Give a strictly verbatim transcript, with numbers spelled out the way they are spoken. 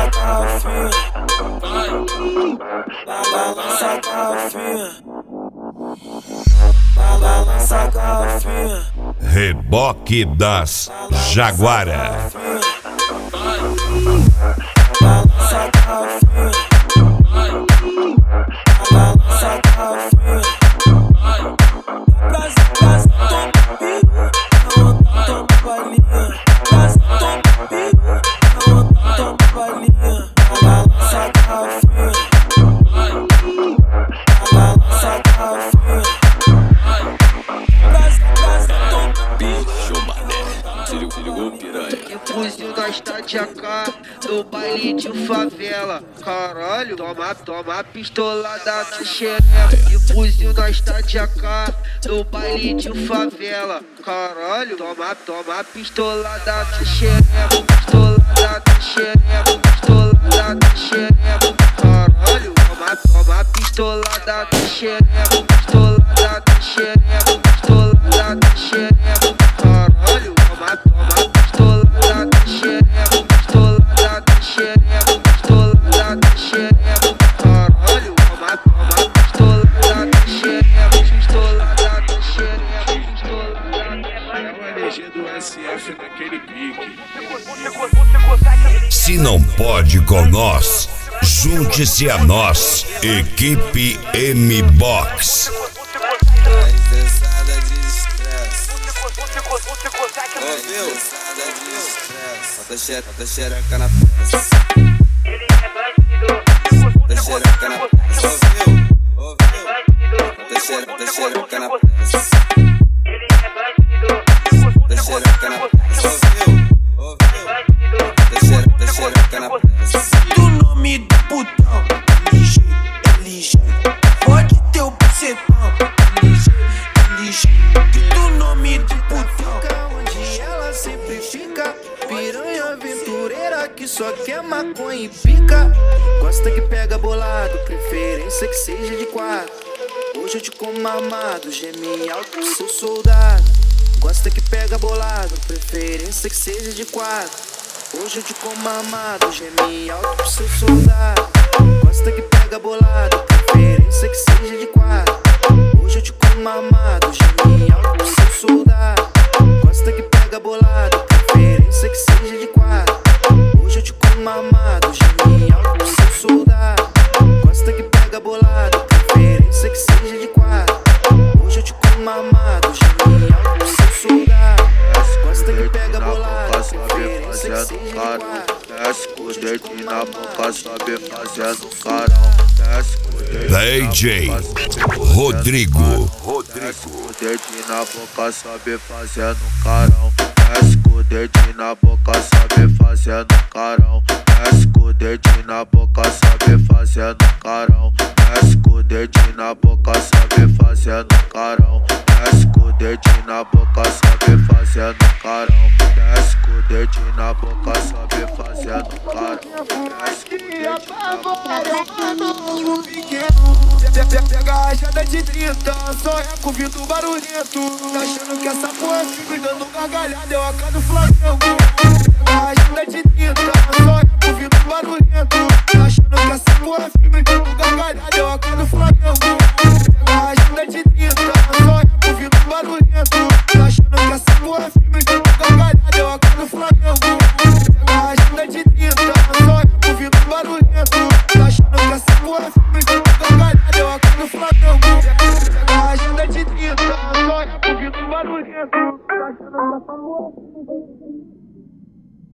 balança garrafinha, balança garrafinha, balança garrafinha. Reboque das Jaguara. Balança garrafinha, balança garrafinha. Casa, casa, toma piru, toma, toma balinha. Casa, toma piru, toma, toma balinha. Balança garrafinha, balança garrafinha. Casa, casa, toma Bicho, mané, se ligou, piranha. Que fuzil nós tá de A K no baile de favela. Caralho, toma, toma pistolada na xereca. Que fuzil nós tá de A K no baile de favela. Caralho, toma, toma pistolada na xereca. Pistolada na xereca, pistolada na xereca. Caralho, toma, toma pistolada na xereca. Pistolada na xereca, pistolada na xereca. Caralho, toma, toma pistolada na xereca. Pistolada na xereca, pistolada na xereca. Caralho, toma, toma pistolada na xereca. Pistolada na xereca, pistolada na xereca. É o L G do S F naquele pique. Se não pode com nós, junte-se a nós. Equipe M-Box. Cessada de estresse. Ouviu? Cessada de estresse. Bota xereca, bota xereca na peça. Bota xereca na peça. Ouviu? Ouviu? Bota xereca, bota xereca na peça. Bota xereca na peça. Ouviu? Ouviu? Bota xereca, bota xereca na peça. do nome do putão, L G, L G. Pode ter o bucetão, L G, L G. Do nome do putão, onde ela sempre fica. Piranha aventureira que só quer maconha e pica. Gosta que pega bolado, preferência que seja de quatro. Hoje eu te como armado, geme alto pro seu soldado. Gosta que pega bolado, preferência que seja de quatro. Hoje eu te como armado, geme alto pro seu soldado. Gosta que pega bolado, preferência que seja de quatro. Hoje eu te como armado, geme alto pro seu soldado. Gosta que pega bolado, preferência que seja de quatro. Hoje eu te como armado, geme alto pro seu soldado. Gosta que pega bolado, preferência que seja de quatro. Hoje eu te como armado, geme alto pro seu soldado. Gosta que pega bolado, preferência que seja de quatro. Desce com os dedinhos na boca, sobe fazendo carão. Desce com os dedinhos D J Rodrigo. Desce com os dedinhos na boca, sobe fazendo carão. Desce com o dedinho na boca, sobe fazendo carão. Desce com o dedinho na boca, sobe fazendo carão. Desce com o dedinho na boca, sobe fazendo carão. Desce com o dedinho na boca, sobe fazendo carão. Desce com o dedinho na boca, sobe fazendo carão. Desce com o dedinho na boca. Pega a rajada de trinta, só é com vidro barulhento. Tá achando que essa porra é firme, dando gargalhada, é o A K do Flamengo. Pega a rajada de trinta, só é com vidro barulhento. Tá achando que essa porra é firme, dando gargalhada, é o A K do Flamengo. Pega a rajada de trinta, só é com vidro barulhento. Tá achando que essa porra é firme, dando gargalhada, é o A K do Flamengo. Pega a rajada de trinta, só é com vidro barulhento. Tá achando que essa porra é firme, dando gargalhada, é o A K do Flamengo. Pega a agenda de trinta, só é com vidro barulhento. Tá achando que essa porra é firme.